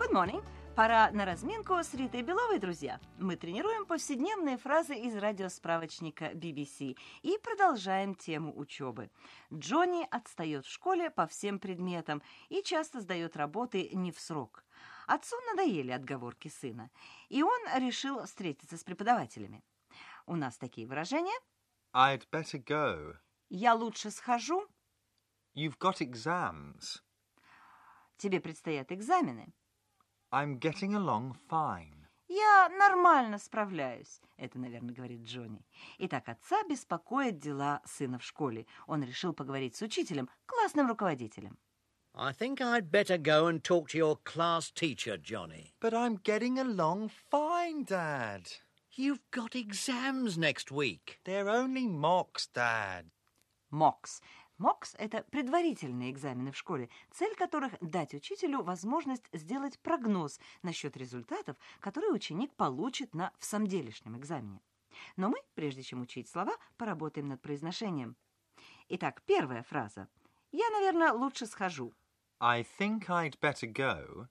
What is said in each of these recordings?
Good morning! Пора на разминку с Ритой Беловой, друзья. Мы тренируем повседневные фразы из радиосправочника BBC и продолжаем тему учебы. Джонни отстает в школе по всем предметам и часто сдает работы не в срок. Отцу надоели отговорки сына, и он решил встретиться с преподавателями. У нас такие выражения. I'd better go. Я лучше схожу. You've got exams. Тебе предстоят экзамены. I'm getting along fine. Я нормально справляюсь, это, наверное, говорит Джонни. Итак, отца беспокоят дела сына в школе. Он решил поговорить с учителем, классным руководителем. I think I'd better go and talk to your class teacher, Johnny. But I'm getting along fine, Dad. You've got exams next week. They're only mocks, Dad. Mocks. Mocks — это предварительные экзамены в школе, цель которых — дать учителю возможность сделать прогноз насчет результатов, которые ученик получит на всамделишнем экзамене. Но мы, прежде чем учить слова, поработаем над произношением. Итак, первая фраза. Я, наверное, лучше схожу. I think I'd better go.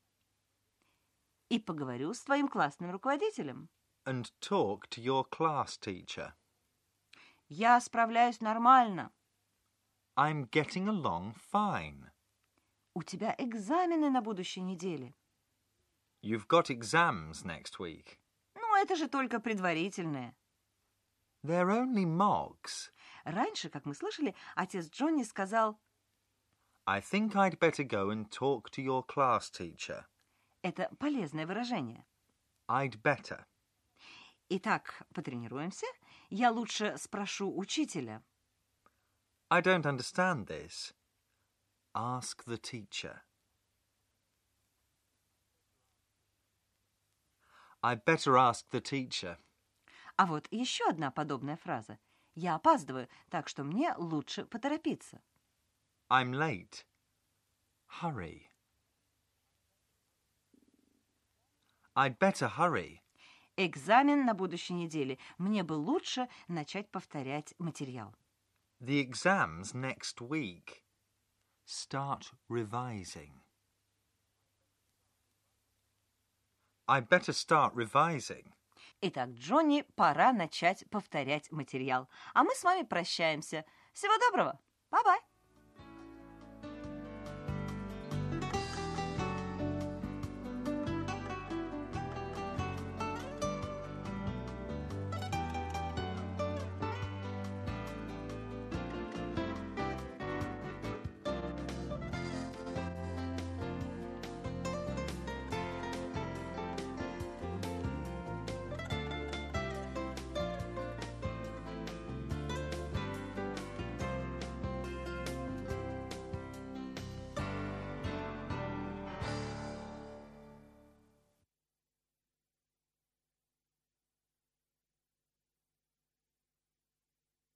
И поговорю с твоим классным руководителем. And talk to your class teacher. Я справляюсь нормально. I'm getting along fine. У тебя экзамены на будущей неделе. You've got exams next week. Ну, это же только предварительные. They're only mocks. Раньше, как мы слышали, отец Джонни сказал: I think I'd better go and talk to your class teacher. это полезное выражение. I'd better. Итак, потренируемся. Я лучше спрошу учителя. I don't understand this. Ask the teacher. I'd better ask the teacher. А вот еще одна подобная фраза. Я опаздываю, так что мне лучше поторопиться. I'm late. Hurry. I'd better hurry. Экзамен на будущей неделе. Мне бы лучше начать повторять материал. The exam's next week. Start revising. I'd better start revising. Итак, Джонни, пора начать повторять материал. А мы с вами прощаемся. Всего доброго. Bye-bye.